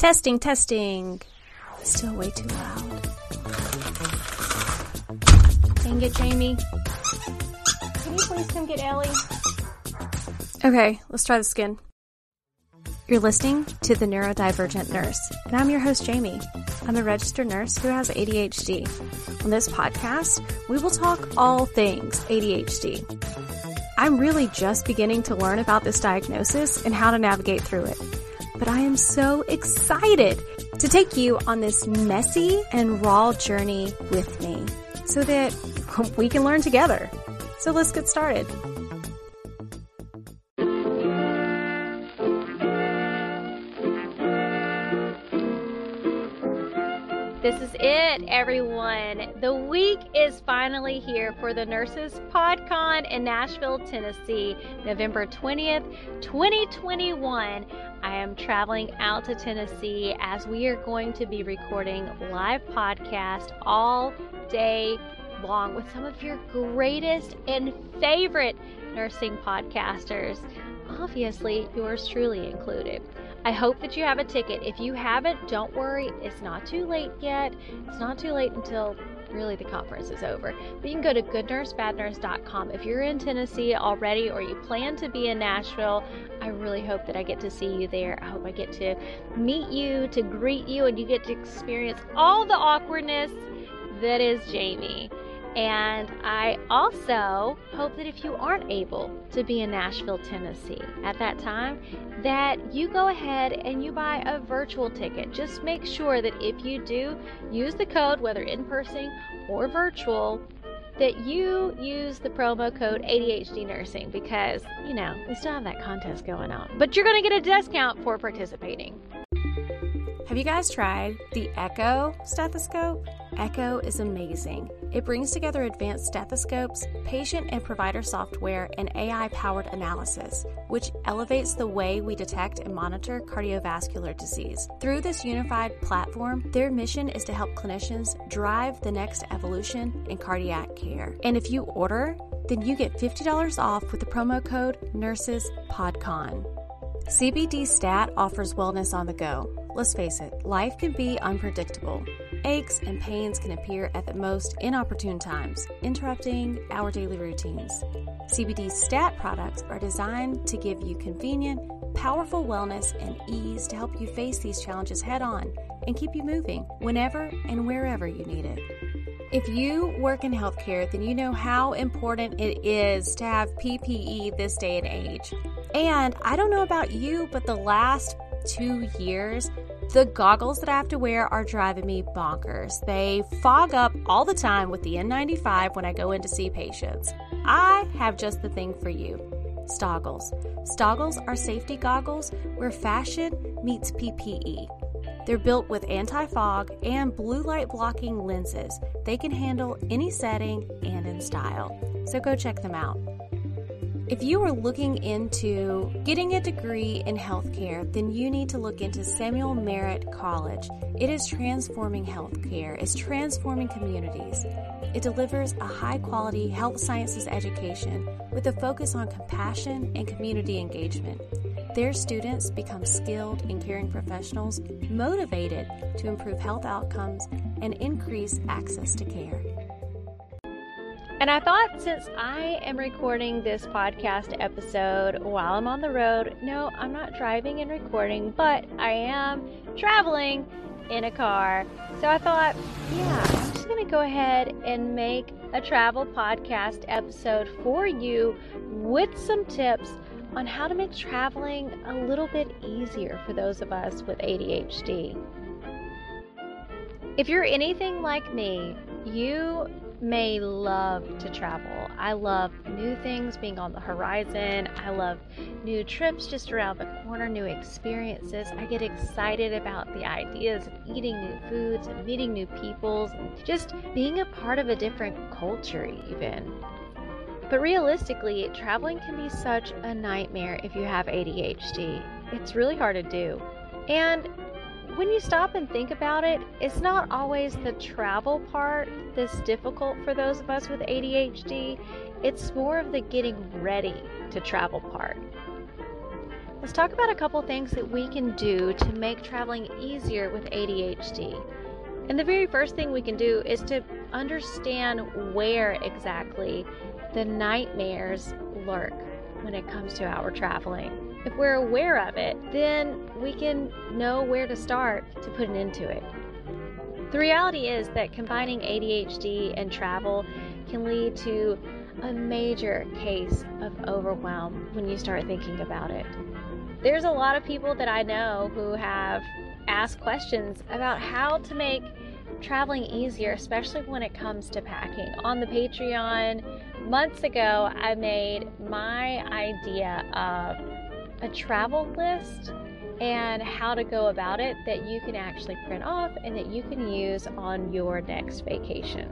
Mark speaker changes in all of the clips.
Speaker 1: Testing, testing. Still way too loud. Dang it, Jamie. Can you please come get Ellie? Okay, let's try this again. You're listening to The Neurodivergent Nurse, and I'm your host, Jamie. I'm a registered nurse who has ADHD. On this podcast, we will talk all things ADHD. I'm really just beginning to learn about this diagnosis and how to navigate through it. But I am so excited to take you on this messy and raw journey with me so that we can learn together. So let's get started. This is it, everyone. The week is finally here for the Nurses PodCon in Nashville, Tennessee, November 20th, 2021. I am traveling out to Tennessee as we are going to be recording live podcast all day long with some of your greatest and favorite nursing podcasters, obviously yours truly included. I hope that you have a ticket. If you haven't, don't worry. It's not too late yet. It's not too late until really the conference is over. But you can go to goodnursebadnurse.com. If you're in Tennessee already or you plan to be in Nashville, I really hope that I get to see you there. I hope I get to meet you, to greet you, and you get to experience all the awkwardness that is Jamie. And I also hope that if you aren't able to be in Nashville, Tennessee at that time, that you go ahead and you buy a virtual ticket. Just make sure that if you do use the code, whether in person or virtual, that you use the promo code ADHD Nursing because, you know, we still have that contest going on. But you're going to get a discount for participating. Have you guys tried the Echo stethoscope? Echo is amazing. It brings together advanced stethoscopes, patient and provider software, and AI-powered analysis, which elevates the way we detect and monitor cardiovascular disease. Through this unified platform, their mission is to help clinicians drive the next evolution in cardiac care. And if you order, then you get $50 off with the promo code NURSESPODCON. CBD Stat offers wellness on the go. Let's face it, life can be unpredictable. Aches and pains can appear at the most inopportune times, interrupting our daily routines. CBD Stat products are designed to give you convenient, powerful wellness and ease to help you face these challenges head on and keep you moving whenever and wherever you need it. If you work in healthcare, then you know how important it is to have PPE this day and age. And I don't know about you, but the last 2 years, the goggles that I have to wear are driving me bonkers. They fog up all the time with the N95 when I go in to see patients. I have just the thing for you. Stoggles. Stoggles are safety goggles where fashion meets PPE. They're built with anti-fog and blue light blocking lenses. They can handle any setting and in style. So go check them out. If you are looking into getting a degree in healthcare, then you need to look into Samuel Merritt College. It is transforming healthcare. It's transforming communities. It delivers a high-quality health sciences education with a focus on compassion and community engagement. Their students become skilled and caring professionals, motivated to improve health outcomes and increase access to care. And I thought, since I am recording this podcast episode while I'm on the road, no, I'm not driving and recording, but I am traveling in a car. So I thought, yeah, I'm just going to go ahead and make a travel podcast episode for you with some tips on how to make traveling a little bit easier for those of us with ADHD. If you're anything like me, you may love to travel. I love new things being on the horizon. I love new trips just around the corner, new experiences. I get excited about the ideas of eating new foods and meeting new peoples and just being a part of a different culture even. But realistically, traveling can be such a nightmare if you have ADHD. It's really hard to do. And when you stop and think about it, it's not always the travel part that's difficult for those of us with ADHD. It's more of the getting ready to travel part. Let's talk about a couple things that we can do to make traveling easier with ADHD. And the very first thing we can do is to understand where exactly the nightmares lurk when it comes to our traveling. If we're aware of it, then we can know where to start to put an end to it. The reality is that combining ADHD and travel can lead to a major case of overwhelm when you start thinking about it. There's a lot of people that I know who have asked questions about how to make traveling easier, especially when it comes to packing. On the Patreon, months ago, I made my idea of a travel list and how to go about it that you can actually print off and that you can use on your next vacation.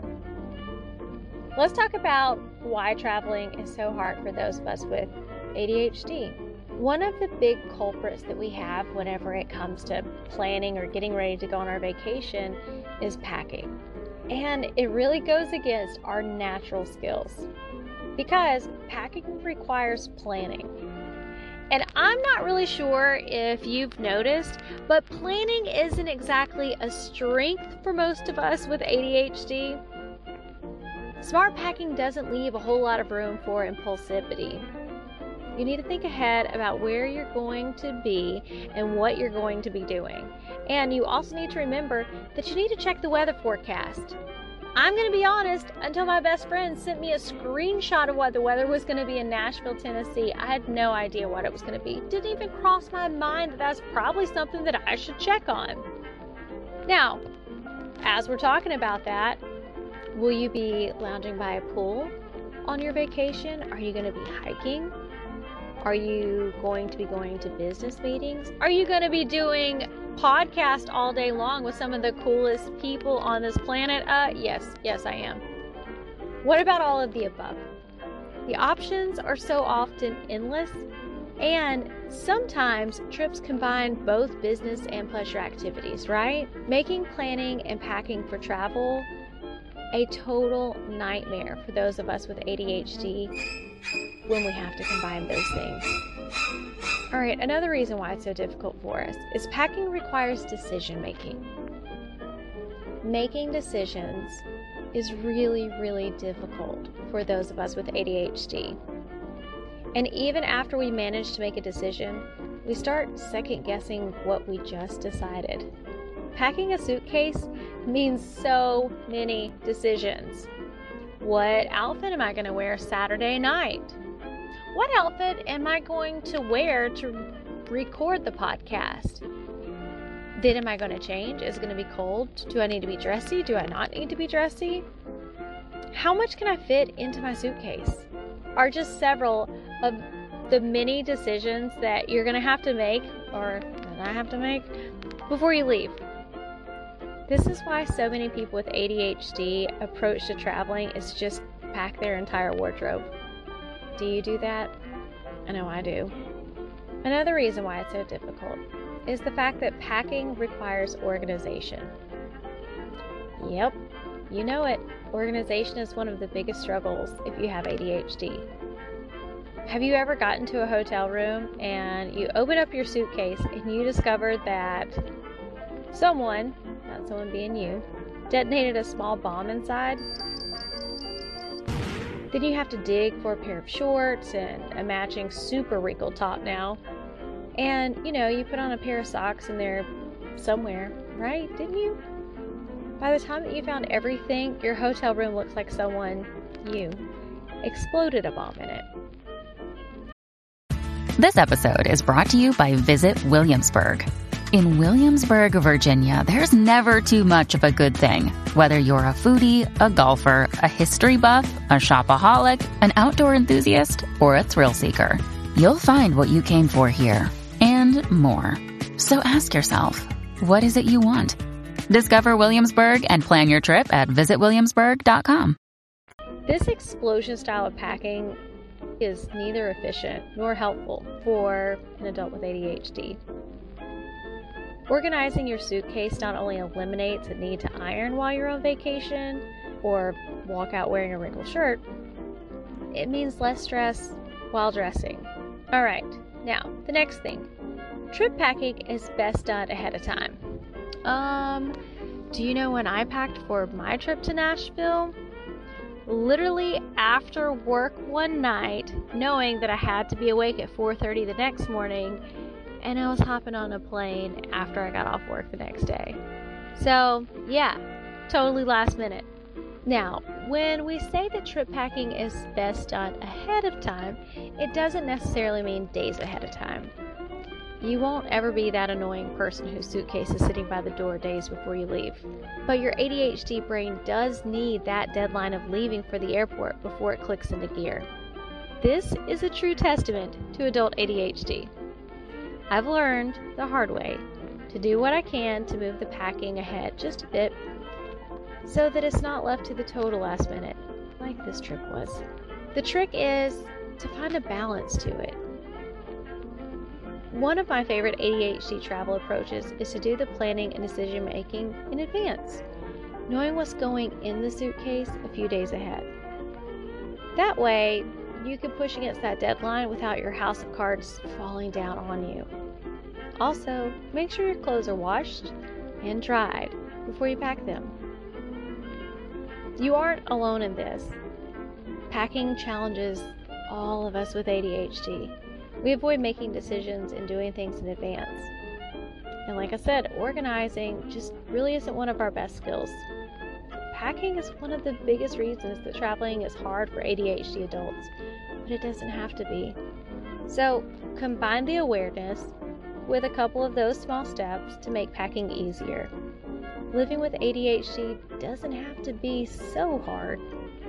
Speaker 1: Let's talk about why traveling is so hard for those of us with ADHD. One of the big culprits that we have whenever it comes to planning or getting ready to go on our vacation is packing. And it really goes against our natural skills because packing requires planning. And I'm not really sure if you've noticed, but planning isn't exactly a strength for most of us with ADHD. Smart packing doesn't leave a whole lot of room for impulsivity. You need to think ahead about where you're going to be and what you're going to be doing. And you also need to remember that you need to check the weather forecast. I'm going to be honest, until my best friend sent me a screenshot of what the weather was going to be in Nashville, Tennessee, I had no idea what it was going to be. Didn't even cross my mind that that's probably something that I should check on. Now, as we're talking about that, will you be lounging by a pool on your vacation? Are you going to be hiking? Are you going to be going to business meetings? Are you going to be doing podcast all day long with some of the coolest people on this planet? Yes, I am. What about all of the above? The options are so often endless, and sometimes trips combine both business and pleasure activities, right? Making planning and packing for travel a total nightmare for those of us with ADHD when we have to combine those things. All right, another reason why it's so difficult for us is packing requires decision making. Making decisions is really, really difficult for those of us with ADHD. And even after we manage to make a decision, we start second guessing what we just decided. Packing a suitcase means so many decisions. What outfit am I going to wear Saturday night? What outfit am I going to wear to record the podcast? Then am I going to change? Is it going to be cold? Do I need to be dressy? Do I not need to be dressy? How much can I fit into my suitcase? Are just several of the many decisions that you're going to have to make, or that I have to make, before you leave. This is why so many people with ADHD approach to traveling is just pack their entire wardrobe. Do you do that? I know I do. Another reason why it's so difficult is the fact that packing requires organization. Yep, you know it. Organization is one of the biggest struggles if you have ADHD. Have you ever gotten to a hotel room and you open up your suitcase and you discover that someone, not someone being you, detonated a small bomb inside? Then you have to dig for a pair of shorts and a matching super wrinkled top now. And, you put on a pair of socks and they're somewhere, right? Didn't you? By the time that you found everything, your hotel room looks like someone, exploded a bomb in it.
Speaker 2: This episode is brought to you by Visit Williamsburg. In Williamsburg, Virginia, there's never too much of a good thing. Whether you're a foodie, a golfer, a history buff, a shopaholic, an outdoor enthusiast, or a thrill seeker, you'll find what you came for here and more. So ask yourself, what is it you want? Discover Williamsburg and plan your trip at visitwilliamsburg.com.
Speaker 1: This explosion style of packing is neither efficient nor helpful for an adult with ADHD. Organizing your suitcase not only eliminates the need to iron while you're on vacation or walk out wearing a wrinkled shirt, it means less stress while dressing. All right, Now, the next thing. Trip packing is best done ahead of time. Do you know when I packed for my trip to Nashville? Literally after work one night, knowing that I had to be awake at 4:30 the next morning, and I was hopping on a plane after I got off work the next day. So, yeah, totally last minute. Now, when we say that trip packing is best done ahead of time, it doesn't necessarily mean days ahead of time. You won't ever be that annoying person whose suitcase is sitting by the door days before you leave. But your ADHD brain does need that deadline of leaving for the airport before it clicks into gear. This is a true testament to adult ADHD. I've learned the hard way to do what I can to move the packing ahead just a bit so that it's not left to the total last minute, like this trip was. The trick is to find a balance to it. One of my favorite ADHD travel approaches is to do the planning and decision making in advance, knowing what's going in the suitcase a few days ahead. That way, you can push against that deadline without your house of cards falling down on you. Also, make sure your clothes are washed and dried before you pack them. You aren't alone in this. Packing challenges all of us with ADHD. We avoid making decisions and doing things in advance. And like I said, organizing just really isn't one of our best skills. Packing is one of the biggest reasons that traveling is hard for ADHD adults, but it doesn't have to be. So combine the awareness with a couple of those small steps to make packing easier. Living with ADHD doesn't have to be so hard.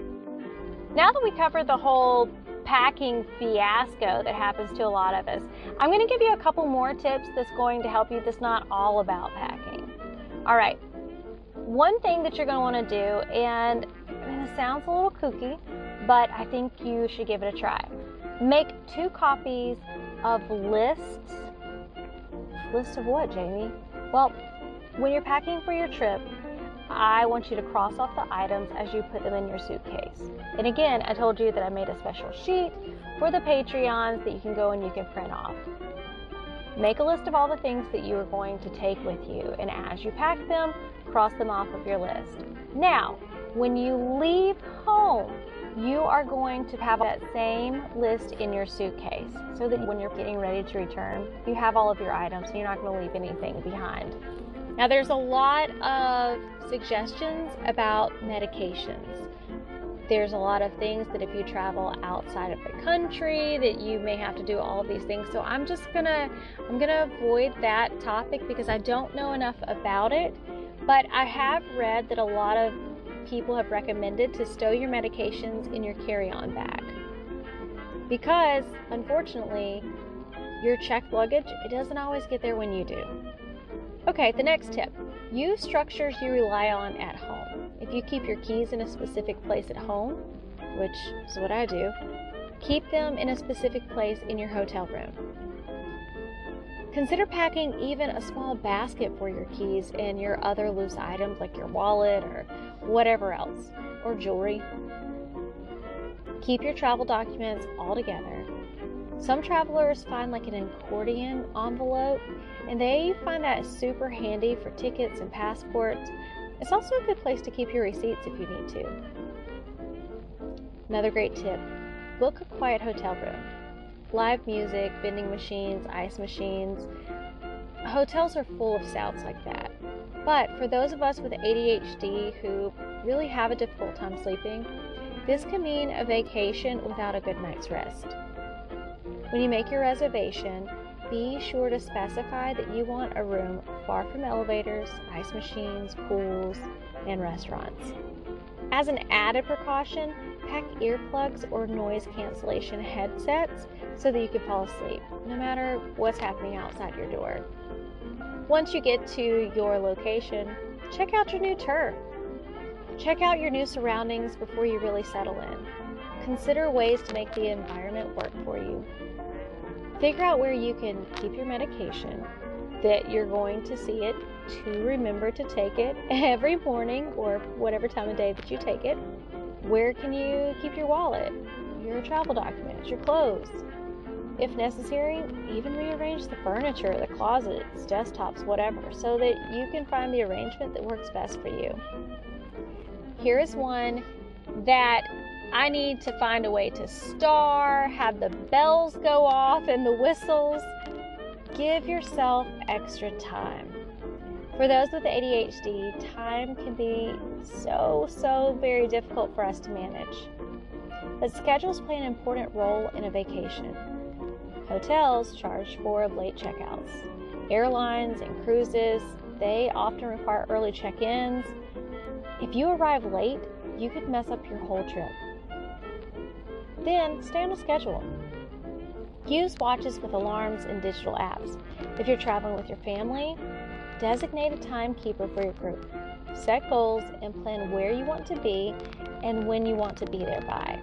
Speaker 1: Now that we covered the whole packing fiasco that happens to a lot of us, I'm going to give you a couple more tips that's going to help you that's not all about packing. All right, one thing that you're going to want to do, and it sounds a little kooky, but I think you should give it a try. Make 2 copies of lists. List of what, Jamie? Well, when you're packing for your trip, I want you to cross off the items as you put them in your suitcase. And again, I told you that I made a special sheet for the Patreons that you can go and you can print off. Make a list of all the things that you are going to take with you, and as you pack them, cross them off of your list. Now, when you leave home, you are going to have that same list in your suitcase so that when you're getting ready to return, you have all of your items and you're not going to leave anything behind. Now, there's a lot of suggestions about medications. There's a lot of things that if you travel outside of the country that you may have to do all of these things. So I'm gonna avoid that topic because I don't know enough about it. But I have read that a lot of people have recommended to stow your medications in your carry-on bag. Because unfortunately, your checked luggage, it doesn't always get there when you do. Okay, the next tip. Use structures you rely on at home. If you keep your keys in a specific place at home, which is what I do, keep them in a specific place in your hotel room. Consider packing even a small basket for your keys and your other loose items like your wallet or whatever else, or jewelry. Keep your travel documents all together. Some travelers find like an accordion envelope, and they find that super handy for tickets and passports. It's also a good place to keep your receipts if you need to. Another great tip, book a quiet hotel room. Live music, vending machines, ice machines. Hotels are full of sounds like that. But for those of us with ADHD who really have a difficult time sleeping, this can mean a vacation without a good night's rest. When you make your reservation, be sure to specify that you want a room far from elevators, ice machines, pools, and restaurants. As an added precaution, pack earplugs or noise cancellation headsets so that you can fall asleep, no matter what's happening outside your door. Once you get to your location, check out your new turf. Check out your new surroundings before you really settle in. Consider ways to make the environment work for you. Figure out where you can keep your medication, that you're going to see it, to remember to take it every morning or whatever time of day that you take it. Where can you keep your wallet, your travel documents, your clothes? if necessary, even rearrange the furniture, the closets, desktops, whatever, so that you can find the arrangement that works best for you. Here is one that I need to find a way to star, have the bells go off and the whistles. Give yourself extra time. For those with ADHD, time can be so very difficult for us to manage. But schedules play an important role in a vacation. Hotels charge for late checkouts. Airlines and cruises, they often require early check-ins. If you arrive late, you could mess up your whole trip. Then stay on a schedule. Use watches with alarms and digital apps. If you're traveling with your family, designate a timekeeper for your group. Set goals and plan where you want to be and when you want to be there by.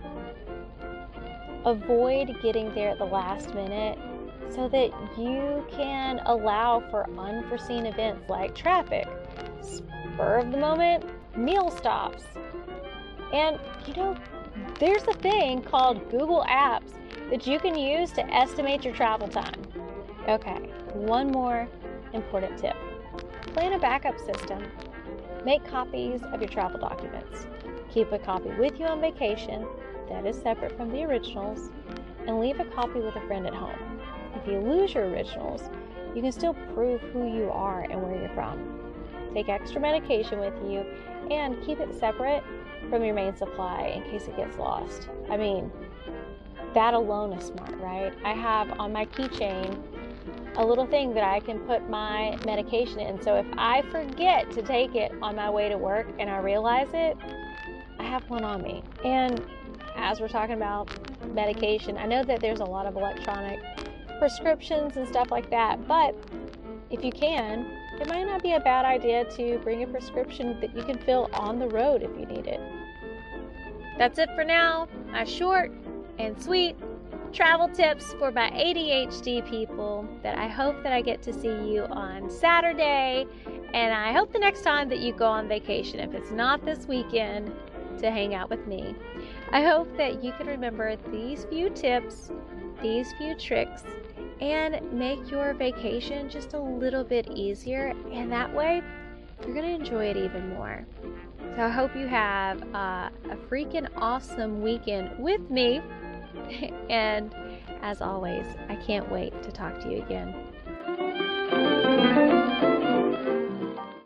Speaker 1: Avoid getting there at the last minute so that you can allow for unforeseen events like traffic, spur of the moment meal stops. And there's a thing called Google Apps that you can use to estimate your travel time. Okay, one more important tip. Plan a backup system. Make copies of your travel documents. Keep a copy with you on vacation that is separate from the originals, and leave a copy with a friend at home. If you lose your originals, you can still prove who you are and where you're from. Take extra medication with you and keep it separate from your main supply in case it gets lost. I mean, that alone is smart, right? I have on my keychain a little thing that I can put my medication in. So if I forget to take it on my way to work and I realize it, I have one on me. And as we're talking about medication, I know that there's a lot of electronic prescriptions and stuff like that, but if you can, it might not be a bad idea to bring a prescription that you can fill on the road if you need it. That's it for now. My short and sweet travel tips for my ADHD people that I hope that I get to see you on Saturday, and I hope the next time that you go on vacation, if it's not this weekend, to hang out with me. I hope that you can remember these few tips, these few tricks, and make your vacation just a little bit easier, and that way you're going to enjoy it even more. So I hope you have a freaking awesome weekend with me, and as always, I can't wait to talk to you again.